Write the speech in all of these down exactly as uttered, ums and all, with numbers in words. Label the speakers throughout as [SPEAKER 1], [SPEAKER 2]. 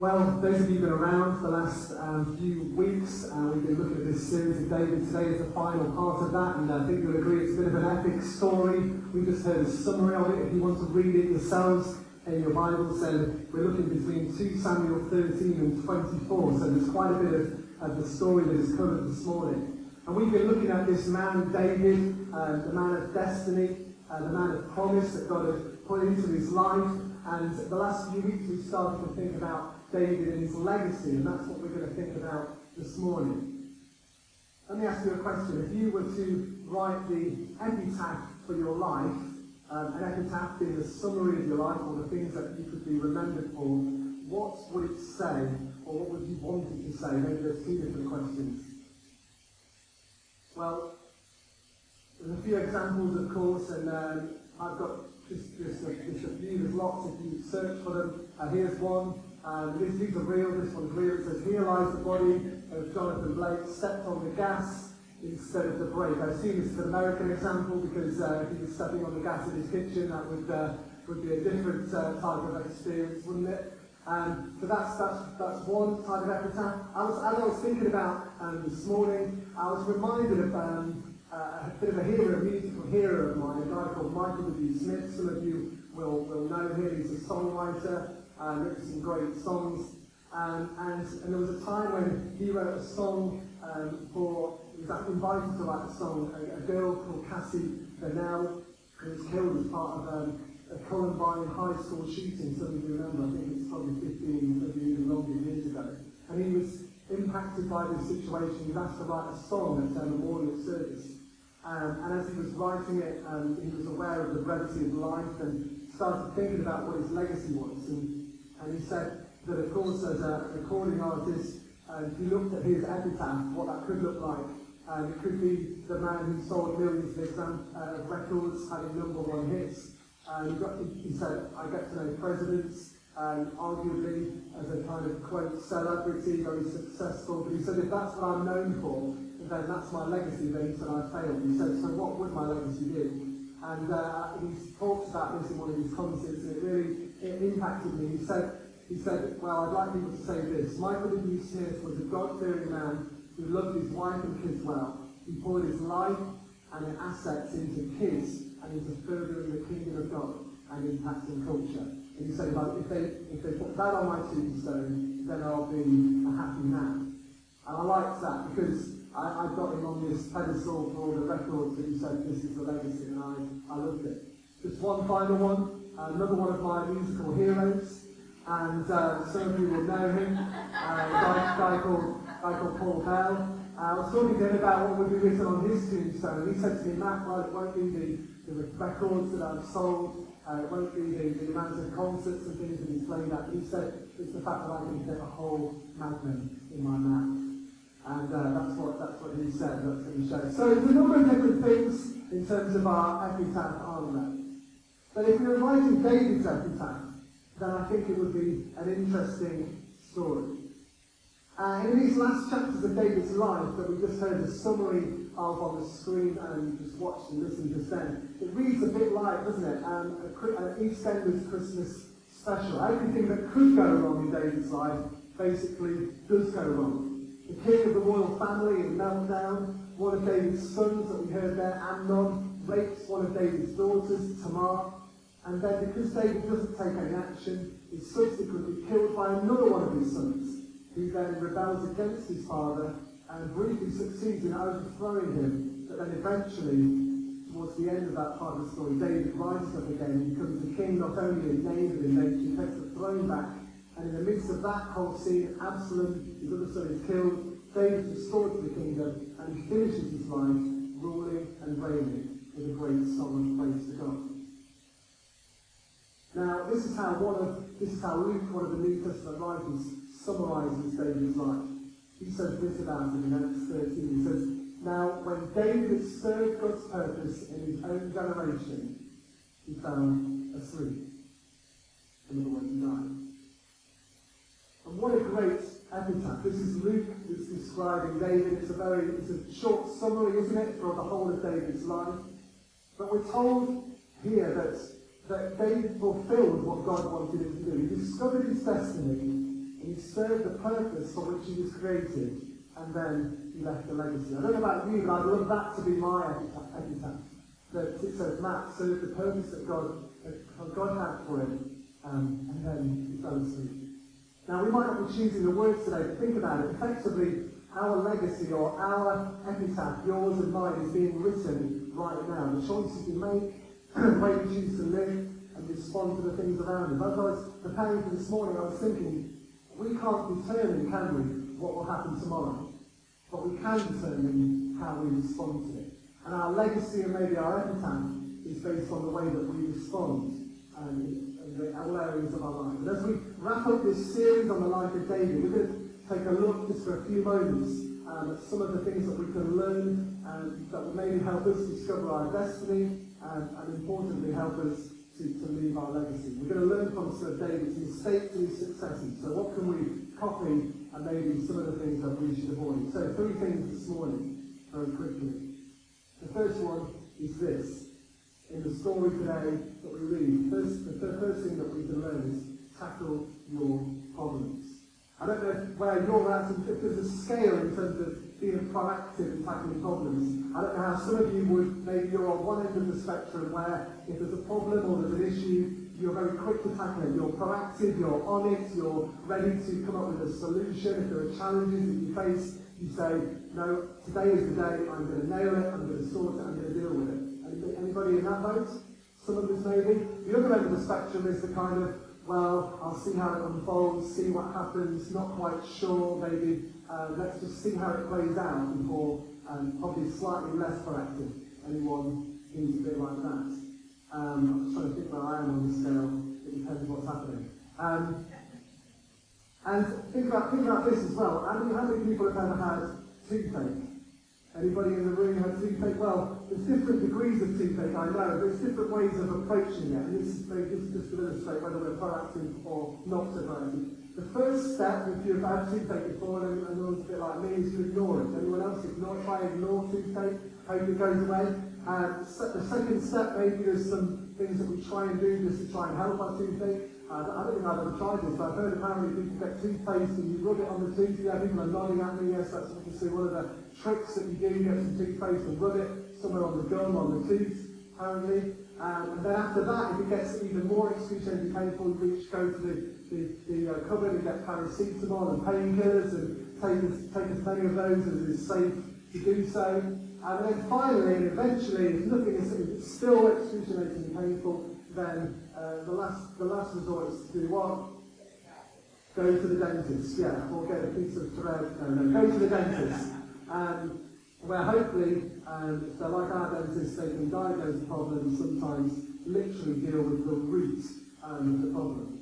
[SPEAKER 1] Well, those of you who've been around for the last um, few weeks, uh, we've been looking at this series of David. Today is the final part of that, and I think you'll agree it's a bit of an epic story. We just heard a summary of it. If you want to read it yourselves in your Bibles, then we're looking between two Samuel thirteen and twenty-four, so there's quite a bit of, of the story that is covered this morning. And we've been looking at this man, David, uh, the man of destiny, uh, the man of promise that God had put into his life. And the last few weeks we've started to think about David and his legacy, and that's what we're going to think about this morning. Let me ask you a question. If you were to write the epitaph for your life, um, an epitaph being the summary of your life or the things that you could be remembered for, what would it say, or what would you want it to say? Maybe there's two different questions. Well, there's a few examples, of course, and um, I've got just, just, a, just a few. There's lots if you search for them. Uh, here's one. Um, these, these are real, this one's real. It says, here lies the body of Jonathan Blake, stepped on the gas instead of the brake. I assume this is an American example because uh, if he was stepping on the gas in his kitchen, that would uh, would be a different uh, type of experience, wouldn't it? Um, so that's, that's that's one type of epitaph. I was, as I was thinking about um, this morning, I was reminded of um, uh, a bit of a hero, a musical hero of mine, a guy called Michael W. Smith. Some of you will, will know him. He's a songwriter. Uh, written some great songs, um, and, and there was a time when he wrote a song um, for, he was actually invited to write a song, a, a girl called Cassie Bernell, who was killed as part of um, a Columbine high school shooting. Some of you remember, I think it's probably fifteen, maybe even longer years ago. And he was impacted by this situation. He was asked to write a song at a memorial service. Um, and as he was writing it, um, he was aware of the brevity of life and started thinking about what his legacy was. And, And he said that, of course, as a recording artist, uh, if you looked at his epitaph, what that could look like, uh, it could be the man who sold millions of exam- uh, records, having number one hits. Uh, he, got, he said, I get to know presidents, um, arguably as a kind of, quote, celebrity, very successful. But he said, if that's what I'm known for, then that's my legacy. Then he said, I failed. He said, so what would my legacy be? And uh, he talks about this in one of his concerts, and it really it impacted me. He said, he said, well, I'd like people to say this. Michael W. Smith was a God-fearing man who loved his wife and kids well. He poured his life and his assets into kids and into furthering the kingdom of God and impacting culture. And he said, if they, if they put that on my tombstone, then I'll be a happy man. And I liked that because I, I got him on this pedestal for all the records that he said, this is the legacy, and I, I loved it. Just one final one. Another one of my musical heroes, and uh, some of you will know him, uh, a guy, guy, called, guy called Paul Bell. Uh, I was talking to him about what would be written on his tombstone, and he said to me, Matt, well, it won't be the, the records that I've sold, uh, it won't be the, the amount of concerts and things that he's played at, but he said it's the fact that I can fit a whole magnum in my mouth. And uh, that's what that's what he said, that's what he showed. So there's a number of different things in terms of our epitaph, aren't there? But if we were writing David's epitaph, then I think it would be an interesting story. Uh, in these last chapters of David's life that we just heard a summary of on the screen and just watched and listened just then, it reads a bit like, doesn't it, um, an EastEnders Christmas special. Everything that could go wrong in David's life basically does go wrong. The king of the royal family in meltdown, one of David's sons that we heard there, Amnon, rapes one of David's daughters, Tamar. And then because David doesn't take any action, is subsequently killed by another one of his sons, who then rebels against his father and briefly succeeds in overthrowing him. But then eventually, towards the end of that part of the story, David rises up again and becomes the king not only in name but in nature. He takes the throne back. And in the midst of that whole scene, Absalom, his other son, is killed. David is restored to the kingdom, and he finishes his life ruling and reigning with a great song of praise to God. Now, this is how one of this is how Luke, one of the New Testament writers, summarizes David's life. He says this about him in Acts thirteen. He says, now, when David had served God's purpose in his own generation, he fell asleep. In other words, he died. And what a great epitaph. This is Luke that's describing David. It's a very, it's a short summary, isn't it, for the whole of David's life. But we're told here that that David fulfilled what God wanted him to do. He discovered his destiny, and he served the purpose for which he was created, and then he left a legacy. I don't know about you, but I'd love that to be my epitaph. That it says Matt served the purpose that God, that God had for him, um, and then he fell asleep. Now, we might not be choosing the words today, but think about it. Effectively, our legacy or our epitaph, yours and mine, is being written right now. The choices we make, the way we choose to live and respond to the things around us. As I was preparing for this morning, I was thinking, we can't determine, can we, what will happen tomorrow? But we can determine how we respond to it. And our legacy and maybe our epitaph is based on the way that we respond um, in the, all areas of our life. And as we wrap up this series on the life of David, we're going to take a look just for a few moments um, at some of the things that we can learn um, that will maybe help us discover our destiny um, and importantly help us to, to leave our legacy. We're going to learn from Sir David's mistakes and his successes. So what can we copy and maybe some of the things that we should avoid. So three things this morning, very quickly. The first one is this. In the story today that we read, first, the first thing that we can learn is tackle your problems. I don't know where you're at, if there's a scale in terms of being proactive and tackling problems. I don't know how some of you would, maybe you're on one end of the spectrum where if there's a problem or there's an issue, you're very quick to tackle it. You're proactive, you're on it, you're ready to come up with a solution. If there are challenges that you face, you say, no, today is the day, I'm going to nail it, I'm going to sort it, I'm going to deal with it. Anybody in that boat? Some of us maybe. The other end of the spectrum is the kind of, well, I'll see how it unfolds, see what happens, not quite sure, maybe uh, let's just see how it plays out before, um, probably slightly less proactive. Anyone who's a bit like that? Um, I'm just trying to think where I am on the scale. It depends what's happening. Um, and think about, think about this as well. How many, how many people have ever had toothache? Anybody in the room had toothache? Well, there's different degrees of toothache, I know. There's different ways of approaching it. And this is, this is just to illustrate whether we're proactive or not so proactive. The first step, if you've had toothache before and anyone's a bit like me, is to ignore it. Anyone else ignore, try and ignore toothache, hope it goes away. And the second step, maybe there's some things that we try and do just to try and help our toothache. Uh, I don't think I've ever tried this, but I've heard apparently people get toothpaste and you rub it on the tooth. Yeah, people are nodding at me. Yes, that's what you see. One of the tricks that you do, you get some toothpaste and rub it somewhere on the gum, on the tooth, apparently. Um, and then after that, if it gets even more excruciatingly painful, you reach, go to the, the, the uh, cupboard and get paracetamol and painkillers and take as, take as many of those as is safe to do so. And then finally, and eventually, if nothing is if it's still excruciatingly painful, then uh, the last the last resort is to do what? Go to the dentist, yeah, or get a piece of thread. No, no, go to the dentist. Um, where hopefully, um, if they're like our dentists, they can diagnose the problem and sometimes literally deal with the root um, of the problem.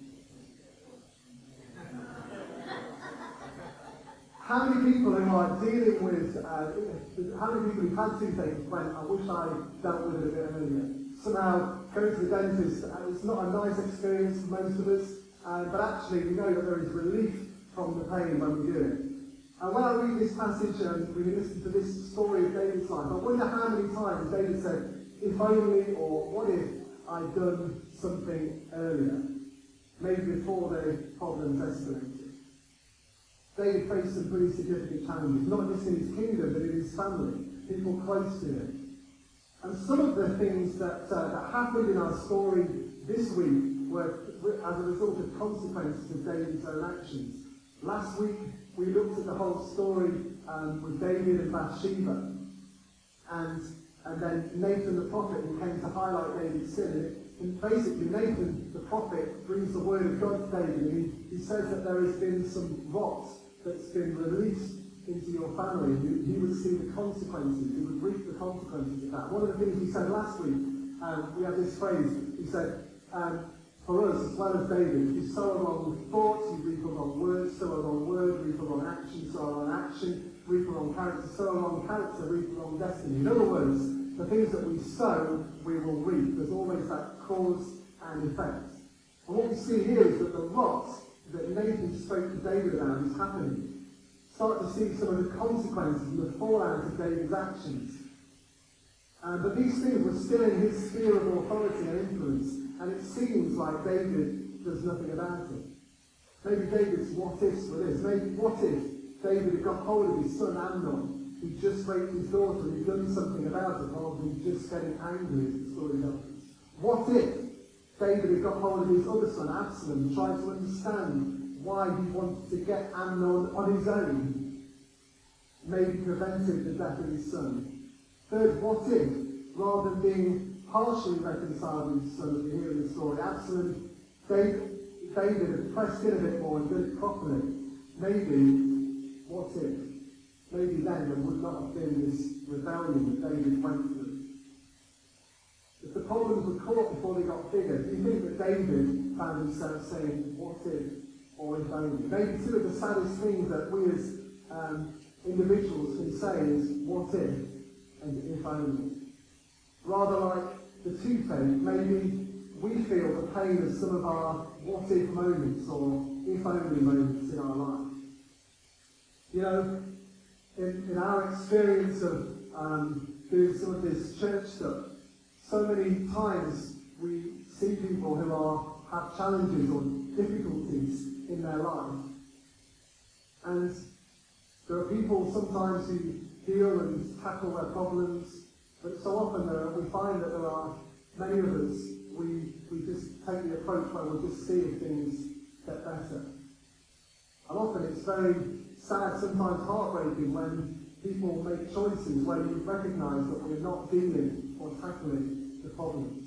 [SPEAKER 1] How many people who are dealing with, uh, how many people who've had toothache went, I wish I dealt with it a bit earlier? Somehow, going to the dentist, uh, it's not a nice experience for most of us, uh, but actually we know that there is relief from the pain when we do it. And when I read this passage and we listen to this story of David's life, I wonder how many times David said, if only, or what if I'd done something earlier, maybe before the problems escalated. David faced some pretty significant challenges, not just in his kingdom, but in his family, people close to him. And some of the things that, uh, that happened in our story this week were as a result of consequences of David's own actions. Last week, we looked at the whole story um, with David and Bathsheba. And, and then Nathan the prophet, who came to highlight David's sin. And basically, Nathan the prophet brings the word of God to David. And he, he says that there has been some rot that's been released into your family. He, he would see the consequences. He would reap the consequences of that. One of the things he said last week, um, we had this phrase. He said, um, for us, as well as David, if you sow a wrong thought, you reap a wrong word, sow a wrong word, reap a wrong action, sow a wrong action, reap a wrong character, sow a wrong character, reap a wrong destiny. In other words, the things that we sow, we will reap. There's always that cause and effect. And what we see here is that the rot that Nathan spoke to David about is happening. Start to see some of the consequences and the fallout of David's actions. Um, but these things were still in his sphere of authority and influence, and it seems like David does nothing about it. Maybe David's what ifs were this. Maybe what if David had got hold of his son Amnon, who just raped his daughter and he'd done something about it rather than just getting angry, as the story goes. What if David had got hold of his other son Absalom, trying to understand why he wanted to get Amnon on his own, maybe prevented the death of his son. Third, what if, rather than being partially reconciled with his son, as we hear in the story, Absalom, David, David had pressed in a bit more and done it properly. Maybe, what if? Maybe then there would not have been this rebellion that David went through. If the problems were caught before they got bigger, do you think that David found himself saying, what if, or if only? Maybe two of the saddest things that we as um, individuals can say is, what if, and if only. Rather like the toothache, maybe we feel the pain of some of our what if moments or if only moments in our life. You know, in, in our experience of um, doing some of this church stuff, so many times we see people who are have challenges or difficulties in their life. And there are people sometimes who deal and tackle their problems, but so often there are, we find that there are many of us, we, we just take the approach where we'll just see if things get better. And often it's very sad, sometimes heartbreaking, when people make choices where you recognise that we're not dealing or tackling the problems.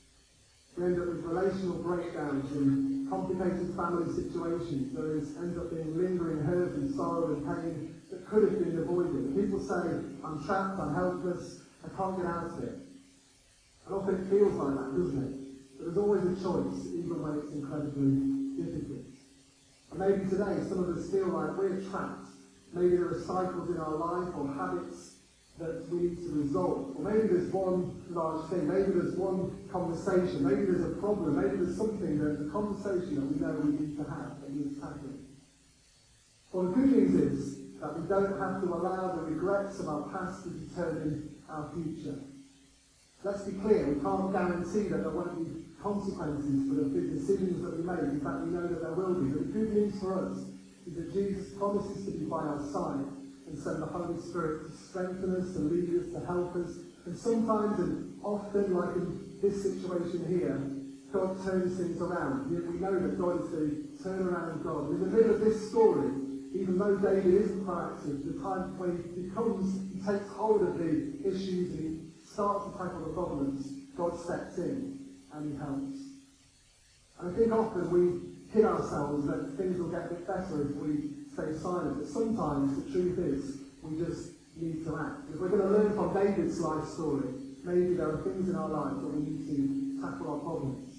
[SPEAKER 1] We end up with relational breakdowns and complicated family situations. There is, ends up being lingering hurt and sorrow and pain that could have been avoided. People say, I'm trapped, I'm helpless, I can't get out of it. And often it feels like that, doesn't it? But there's always a choice, even when it's incredibly difficult. And maybe today some of us feel like we're trapped. Maybe there are cycles in our life or habits that we need to resolve. Or maybe there's one large thing, maybe there's one conversation, maybe there's a problem, maybe there's something, there's a conversation that we know we need to have, that needs tackling. Well, the good news is that we don't have to allow the regrets of our past to determine our future. Let's be clear, we can't guarantee that there won't be consequences for the big decisions that we make. In fact, we know that there will be. But the good news for us is that Jesus promises to be by our side and send the Holy Spirit to strengthen us, to lead us, to help us. And sometimes, and often, like in this situation here, God turns things around. Yet we know that God is the turnaround God. In the middle of this story, even though David isn't proactive, the time when he becomes, he takes hold of the issues and he starts to tackle the problems, God steps in and he helps. And I think often we kid ourselves that things will get a bit better if we stay silent. But sometimes the truth is we just need to act. If we're going to learn from David's life story, maybe there are things in our lives that we need to tackle our problems.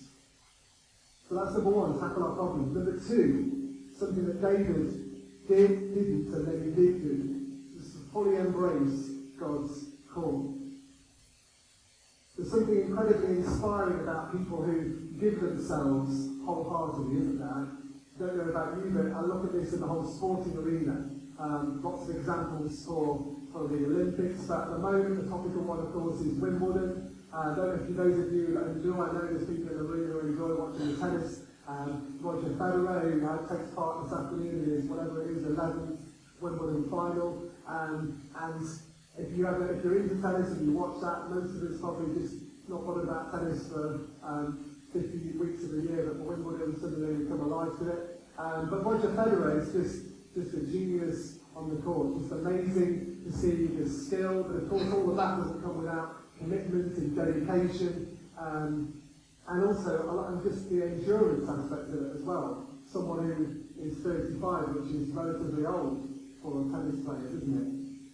[SPEAKER 1] So that's number one, tackle our problems. Number two, something that David did, didn't, and then he did do, is to fully embrace God's call. There's something incredibly inspiring about people who give themselves wholeheartedly, isn't there? I don't know about you, but I look at this in the whole sporting arena. Um, lots of examples for, for the Olympics, but at the moment the topical one, of course, is Wimbledon. Uh, I don't know if you, those of you that enjoy, I know there's people in the room who enjoy watching the tennis. Um, Roger Federer, who now takes part this afternoon in his, whatever it is, eleventh Wimbledon final. Um, and if, you have a, if you're into tennis and you watch that, most of it's probably just not bothered about tennis for um, fifty weeks of the year, but for Wimbledon suddenly they come alive to it. Um, but Roger Federer is just, just a genius on the court. Just amazing to see his skill, but of course all of that doesn't come without commitment and dedication. Um, And also, and just the endurance aspect of it as well. Someone who is thirty-five, which is relatively old for a tennis player, isn't it?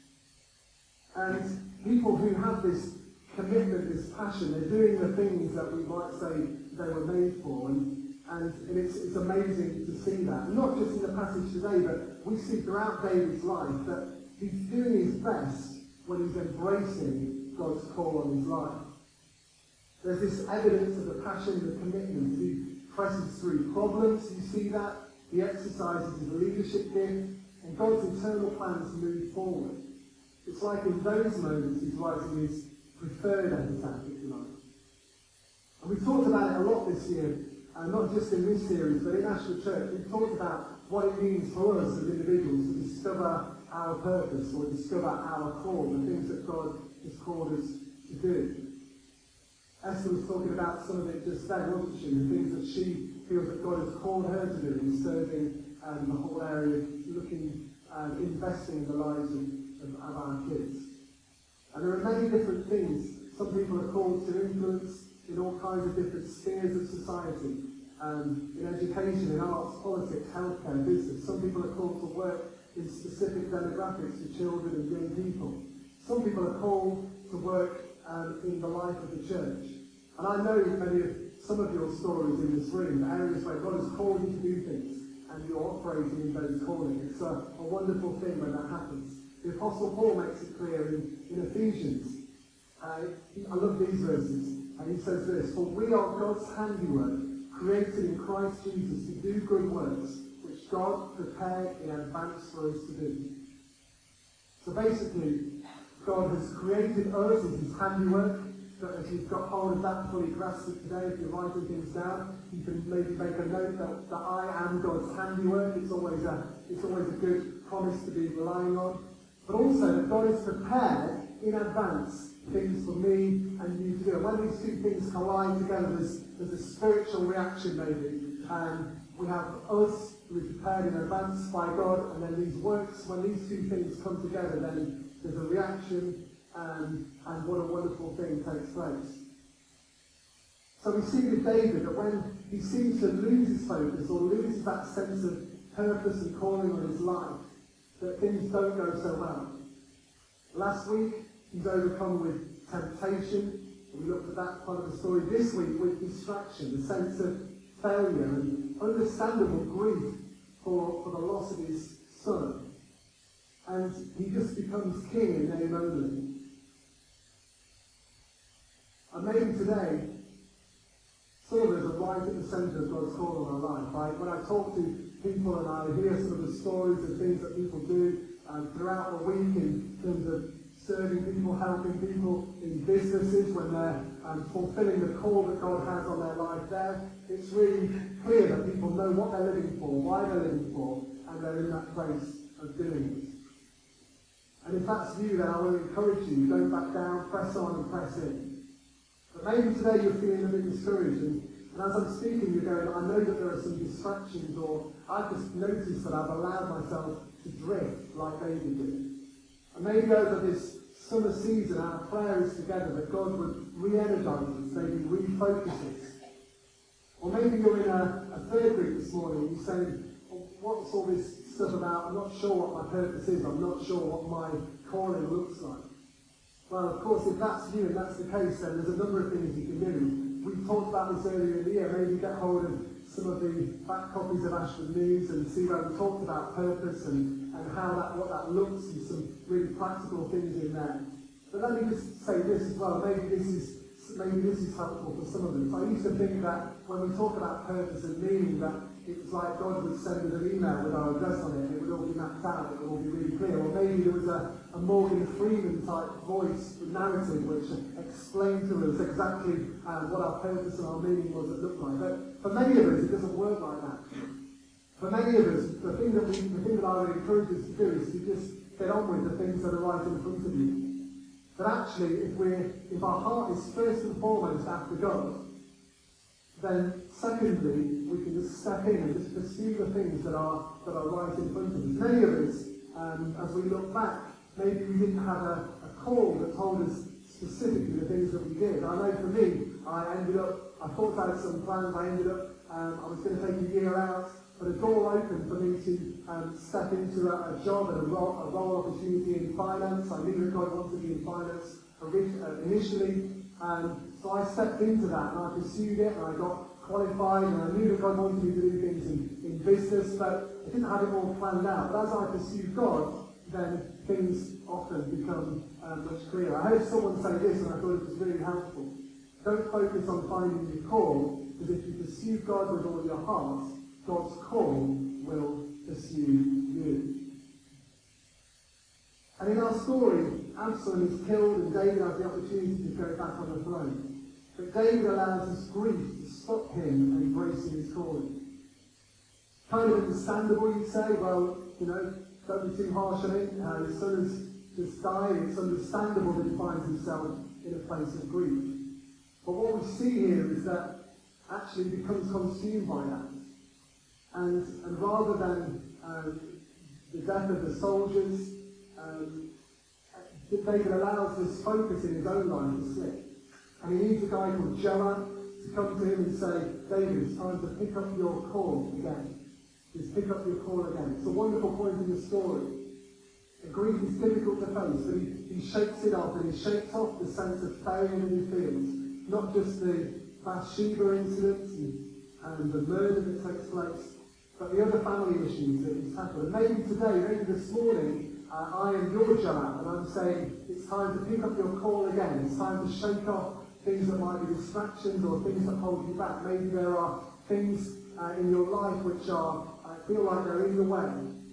[SPEAKER 1] And people who have this commitment, this passion, they're doing the things that we might say they were made for. And, and it's, it's amazing to see that. Not just in the passage today, but we see throughout David's life that he's doing his best when he's embracing God's call on his life. There's this evidence of the passion, the commitment. He presses through problems, you see that. He exercises his leadership gift, and God's eternal plans move forward. It's like in those moments he's writing his preferred epitaph, if you like. And we've talked about it a lot this year and not just in this series, but in Ashford Church, we've talked about what it means for us as individuals to discover our purpose or discover our call, the things that God has called us to do. Esther was talking about some of it just then, wasn't she? The things that she feels that God has called her to do in serving um, the whole area of looking and investing in the lives of, of, of our kids. And there are many different things. Some people are called to influence in all kinds of different spheres of society, um, in education, in arts, politics, healthcare, business. Some people are called to work in specific demographics for children and young people. Some people are called to work um, in the life of the church. And I know many of some of your stories in this room, areas where God has called you to do things, and you're operating in those callings. It's a, a wonderful thing when that happens. The Apostle Paul makes it clear in, in Ephesians. Uh, he, I love these verses. And he says this, "For we are God's handiwork, created in Christ Jesus to do good works, which God prepared in advance for us to do." So basically, God has created us as his handiwork. But if you've got hold of that, fully grasped it today, if you're writing things down, you can maybe make a note that, that I am God's handiwork. It's always a it's always a good promise to be relying on. But also that God has prepared in advance things for me and you to do. And when these two things collide together, there's, there's a spiritual reaction maybe. And we have us who is prepared in advance by God, and then these works, when these two things come together, then there's a reaction, and, and what a wonderful thing takes place. So we see with David that when he seems to lose his focus or loses that sense of purpose and calling on his life, that things don't go so well. Last week, he's overcome with temptation. We looked at that part of the story. This week with distraction, the sense of failure and understandable grief for, for the loss of his son. And he just becomes king in name only. And maybe today, some of us are right at the centre of God's call in our life. Right? When I talk to people and I hear some of the stories of things that people do um, throughout the week in terms of serving people, helping people in businesses when they're um, fulfilling the call that God has on their life there, it's really clear that people know what they're living for, why they're living for, and they're in that place of doing it. And if that's you, then I will encourage you, don't back down, press on and press in. But maybe today you're feeling a bit discouraged, and, and as I'm speaking you're going, I know that there are some distractions, or I've just noticed that I've allowed myself to drift like David did. And maybe over this summer season, our prayer is together that God would re-energise us, maybe refocus us. Or maybe you're in a, a third group this morning and you're saying, well, what's all this stuff about? I'm not sure what my purpose is. I'm not sure what my calling looks like. Well, of course, if that's you and that's the case, then there's a number of things you can do. We talked about this earlier in the year. Maybe get hold of some of the back copies of Ashford News and see where we talked about purpose and, and how that what that looks, and some really practical things in there. But let me just say this as well. Maybe this is maybe this is helpful for some of us. I used to think that when we talk about purpose and meaning, that it was like God would send us an email with our address on it, and it would all be mapped out, it would all be really clear. Or maybe there was a, a Morgan Freeman type voice narrative which explained to us exactly uh, what our purpose and our meaning was that looked like. But for many of us, it doesn't work like that. For many of us, the thing that we, the thing that I would encourage us to do is to just get on with the things that are right in front of you. But actually, if we're, if our heart is first and foremost after God, then secondly, we can just step in and just pursue the things that are that are right in front of us. Many of us, um, as we look back, maybe we didn't have a, a call that told us specifically the things that we did. I know for me, I ended up, I thought I had some plans, I ended up, um, I was going to take a year out, but a door opened for me to um, step into a, a job and a role, a role opportunity in finance. I knew that God wanted me in finance initially, um, so I stepped into that and I pursued it and I got qualified and I knew that God wanted me to do things in, in business, but I didn't have it all planned out. But as I pursued God, then things often become um, much clearer. I heard someone say this and I thought it was really helpful. Don't focus on finding your call, because if you pursue God with all your heart, God's call will pursue you. And in our story, Absalom is killed and David has the opportunity to go back on the throne. But David allows his grief to stop him embracing his calling. Kind of understandable, you'd say. Well, you know, don't be too harsh on it. Uh, his son has just died. It's understandable that he finds himself in a place of grief. But what we see here is that actually he becomes consumed by that. And, and rather than um, the death of the soldiers, um, David allows this focus in his own life to slip. And he needs a guy called Joab to come to him and say, David, it's time to pick up your call again. Just pick up your call again. It's a wonderful point in the story. The grief is difficult to face, but he, he shakes it off, and he shakes off the sense of failure that he feels. Not just the Bathsheba incident and, and the murder that takes place, but the other family issues that he's tackled. And maybe today, maybe this morning, uh, I am your Joab, and I'm saying it's time to pick up your call again. It's time to shake off things that might be distractions or things that hold you back. Maybe there are things uh, in your life which are, I feel like they're in the way.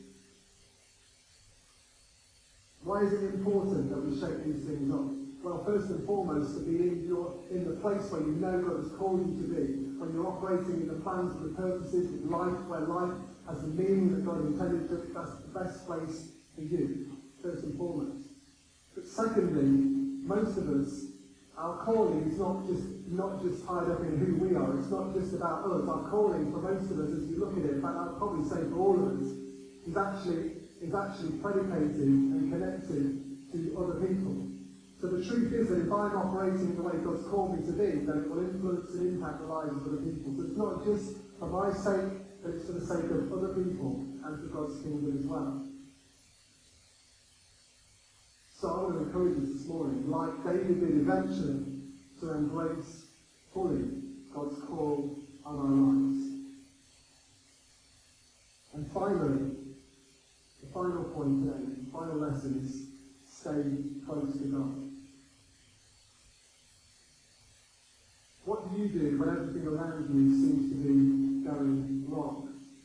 [SPEAKER 1] Why is it important that we shake these things off? Well, first and foremost, to be in, your, in the place where you know God has called you to be, when you're operating in the plans and the purposes of life, where life has the meaning that God intended to, that's the best place for you, first and foremost. But secondly, most of us, our calling is not just not just tied up in who we are. It's not just about us. Our calling, for most of us, as you look at it, in fact, I'd probably say for all of us, is actually is actually predicated and connected to other people. So the truth is that if I'm operating in the way God's called me to be, then it will influence and impact the lives of other people. So it's not just for my sake, but it's for the sake of other people and for God's kingdom as well. So I want to encourage us this morning, like David did eventually, to embrace fully God's call on our lives. And finally, the final point today, the final lesson is stay close to God. What do you do when everything around you seems to be going wrong?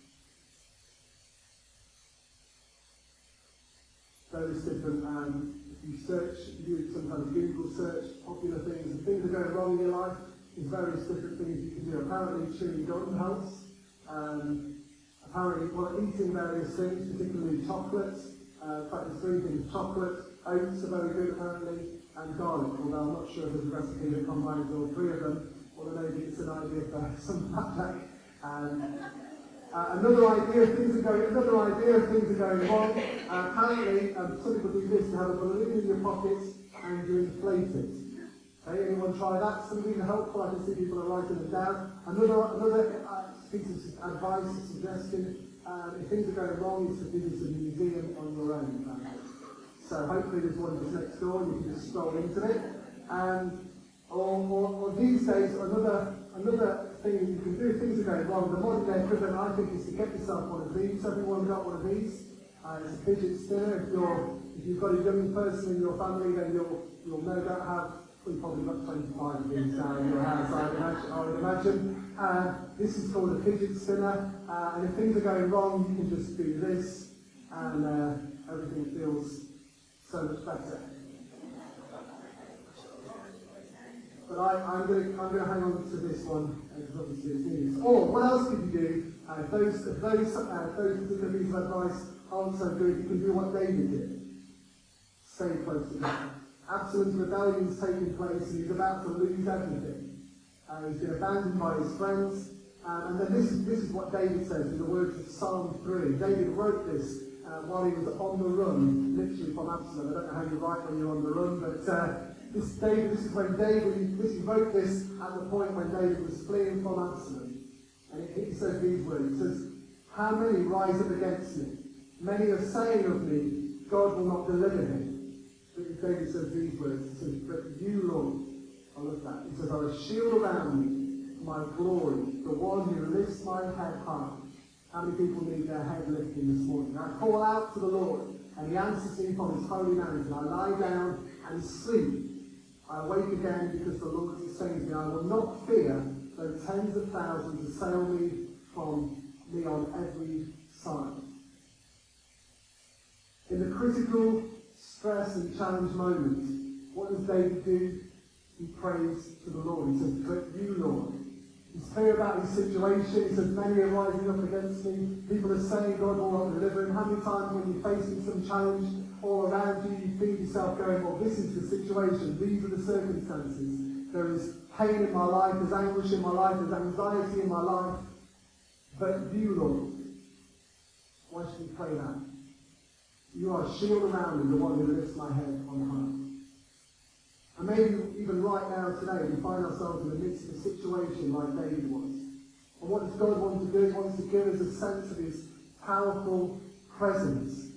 [SPEAKER 1] Various different, um, if you search, you do some kind of Google search, popular things, and things are going wrong in your life, there's various different things you can do. Apparently chewing gum helps. Um, apparently, well, eating various things, particularly chocolates. Uh, in fact, there's three things: chocolate, oats are very good apparently, and garlic, although I'm not sure if there's a recipe that combines all three of them, or maybe it's an idea for some blackjack. Um, uh, another idea of things are going, another idea of things are going wrong. Uh, apparently, um, some people do this: you have a balloon in your pockets and you inflate it. Okay, anyone try that? Some of these are helpful. I can see people are writing them down. Another another uh, piece of advice, a suggestion: uh, if things are going wrong, is to visit a museum on your own. Apparently. So hopefully there's one just next door, and you can just stroll into it. And or, or, or these days, another another thing you can do if things are going wrong. The modern day equivalent, I think, is to get yourself one of these. Everyone got one of these. Uh, it's a fidget spinner. If you're if you've got a young person in your family, then you'll you'll no doubt have. We've probably got twenty-five of these now in your house, I would imagine. I would imagine. Uh, this is called a fidget spinner, uh, and if things are going wrong, you can just do this, and uh, everything feels so much better. But I, I'm going to I'm going to hang on to this one because obviously it's news. Or what else could you do? Uh, if those if those uh, those particular pieces of advice aren't so good, you can do what David did. Stay close to God. Absalom's rebellion is taking place, and he's about to lose everything. Uh, he's been abandoned by his friends, uh, and then this is this is what David says in the words of Psalm three. David wrote this uh, while he was on the run, literally from Absalom. I don't know how you write when you're on the run, but uh, this David, this is when David this, he wrote this at the point when David was fleeing from Absalom, and he, he says these words. He says, "How many rise up against me? Many are saying of me, God will not deliver him." David says these words, he says, "But you, Lord," I love that, he says, "are a shield around me, my glory, the one who lifts my head high." How many people need their head lifting this morning? I call out to the Lord, and he answers me from his holy mountain. I lie down and sleep. I awake again because the Lord sustains me. I will not fear, though tens of thousands assail me from me on every side. In the critical stress and challenge moment, what does David do? he prays to the Lord. He says, but you, Lord. He's clear about his situation. He says, many are rising up against me. People are saying God will not deliver him. How many times when you're facing some challenge all around you, you think yourself going, well, this is the situation. These are the circumstances. There is pain in my life. There's anguish in my life. There's anxiety in my life. But you, Lord, why should we pray that? You are a shield around me, the one who lifts my head on high. And maybe even right now today, we find ourselves in the midst of a situation like David was. And what does God want to do? He wants to give us a sense of his powerful presence.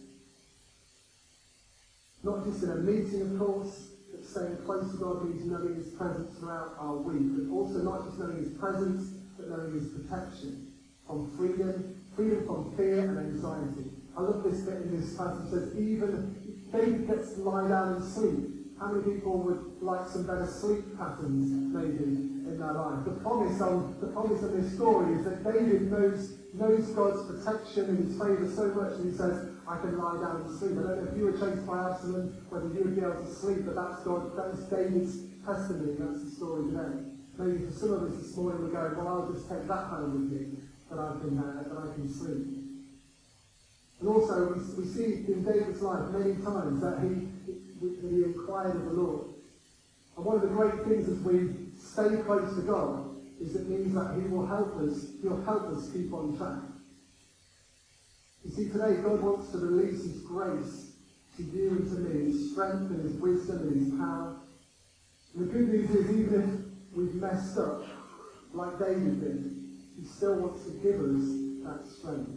[SPEAKER 1] Not just in a meeting, of course, but staying close to God means knowing his presence throughout our week, but also not just knowing his presence, but knowing his protection from freedom, freedom from fear and anxiety. I love this bit in this passage. It says, even David gets to lie down and sleep. How many people would like some better sleep patterns, maybe, in their life? The promise on the promise of this story is that David knows knows God's protection and his favour so much that he says, I can lie down and sleep. I don't know if you were chased by Absalom, whether you would be able to sleep, but that's God, that's David's testimony, that's the story today. Maybe for some of us this morning we're going, well, I'll just take that home with me, that I can, uh, that I can sleep. And also, we, we see in David's life many times that he, that he inquired of the Lord. And one of the great things as we stay close to God is it means that he will help us, he'll help us keep on track. You see, today God wants to release his grace to you and to me, his strength and his wisdom and his power. And the good news is, even if we've messed up, like David did, he still wants to give us that strength.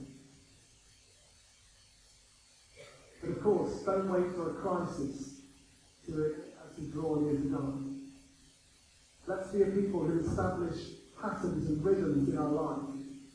[SPEAKER 1] But of course, don't wait for a crisis to actually draw near to God. Let's be a people who establish patterns and rhythms in our life.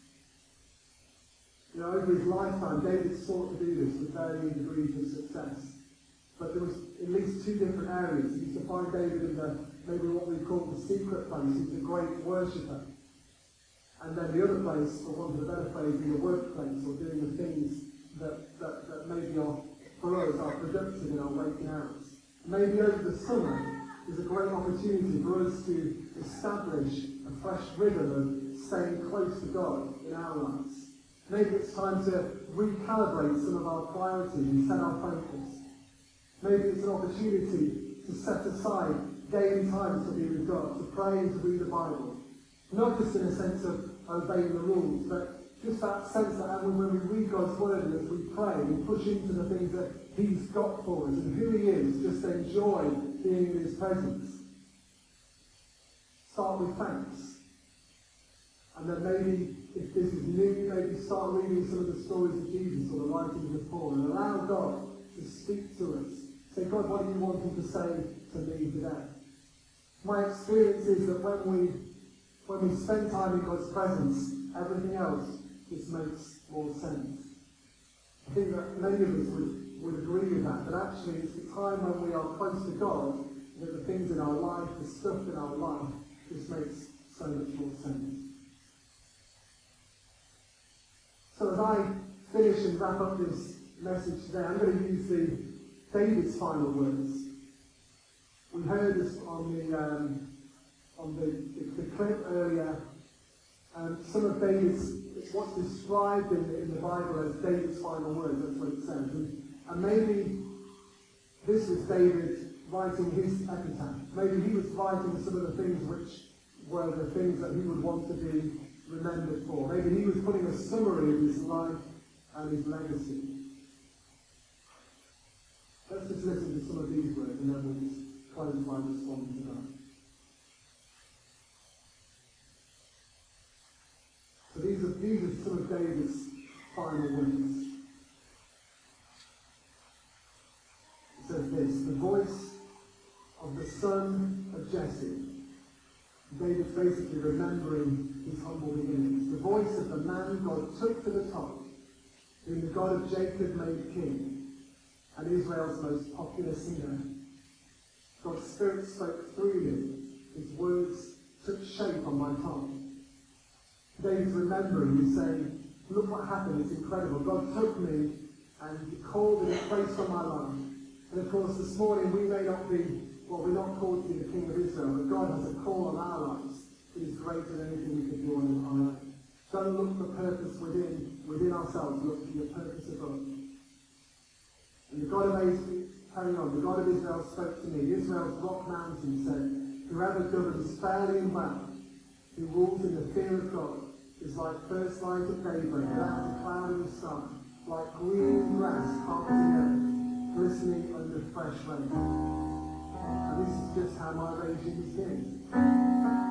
[SPEAKER 1] You know, over his lifetime, David sought to do this with varying degrees of success. But there was at least two different areas. You used to find David in the, maybe what we call the secret place. He was a great worshipper. And then the other place, for want of a better phrase, in the workplace, or doing the things that, that, that maybe are, for us, are productive in our waking hours. Maybe over the summer is a great opportunity for us to establish a fresh rhythm of staying close to God in our lives. Maybe it's time to recalibrate some of our priorities and set our focus. Maybe it's an opportunity to set aside daily time to be with God, to pray and to read the Bible. Not just in a sense of obeying the rules, but just that sense that when we read God's word and as we pray, we push into the things that he's got for us and who he is, just enjoy being in his presence. Start with thanks. And then maybe, if this is new, maybe start reading some of the stories of Jesus or the writings of Paul and allow God to speak to us. Say, God, what are you wanting to say to me today? My experience is that when we when we spend time in God's presence, everything else just makes more sense. I think that many of us would, would agree with that, but actually it's the time when we are close to God that the things in our life, the stuff in our life, just makes so much more sense. So as I finish and wrap up this message today, I'm going to use the David's final words. We heard this on the um, on the, the, the clip earlier. Um, some of David's, it's what's described in the, in the Bible as David's final words. That's what it says. And, and maybe this was David writing his epitaph. Maybe he was writing some of the things which were the things that he would want to be remembered for. Maybe he was putting a summary of his life and his legacy. Let's just listen to some of these words and then we'll just close by responding to that. So these are, these are some of David's final words. It says this: the voice of the son of Jesse. David's basically remembering his humble beginnings. The voice of the man God took to the top, whom the God of Jacob made king, and Israel's most popular singer. God's Spirit spoke through him. His words took shape on my tongue. David's remembering, he's saying, look what happened, it's incredible. God took me and he called and he placed on my life. And of course this morning we may not be well, we're not called to be the king of Israel, but God has a call on our lives that is greater than anything we could do on our own. Don't look for purpose within, within ourselves, look for your purpose above. And the God of Israel, carrying on, the God of Israel spoke to me. Israel's rock mountain said, whoever governs fairly and well, who rules in the fear of God, is like first light of daybreak, without a cloud in the sun, like green grass carpeting earth, glistening under fresh rain. And this is just how my regime begins.